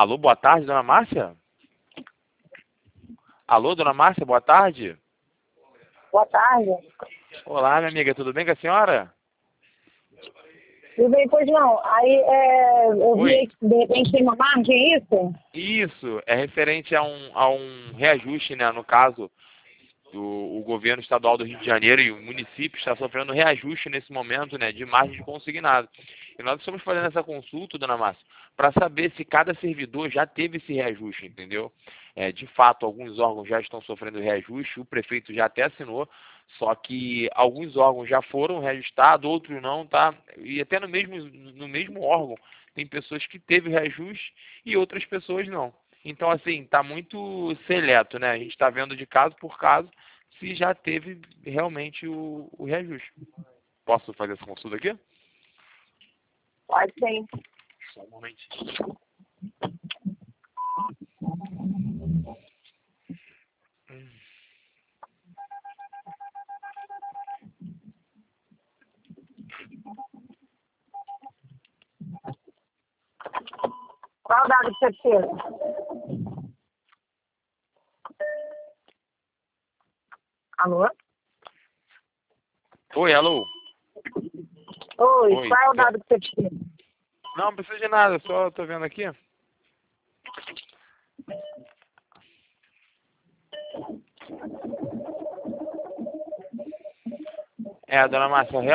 Alô, boa tarde, dona Márcia? Alô, dona Márcia, boa tarde. Boa tarde. Olá, minha amiga, tudo bem com a senhora? Tudo bem, pois não. Aí eu vi Oi. que de repente tem uma margem, é isso? Isso, é referente a um reajuste, né? No caso, o governo estadual do Rio de Janeiro e o município está sofrendo reajuste nesse momento, né? De margem de consignado. E nós estamos fazendo essa consulta, dona Márcia, para saber se cada servidor já teve esse reajuste, entendeu? De fato, alguns órgãos já estão sofrendo reajuste, o prefeito já até assinou, só que alguns órgãos já foram reajustados, outros não, tá? E até no mesmo órgão tem pessoas que teve reajuste e outras pessoas não. Então, assim, está muito seleto, né? A gente está vendo de caso por caso se já teve realmente o reajuste. Posso fazer essa consulta aqui? Pode ser. Só um momentinho. Qual o dado que você precisa? Alô? Oi, alô? Oi, Oi. qual é o dado que você precisa? Não, não precisa de nada, só tô vendo aqui. Dona Márcia,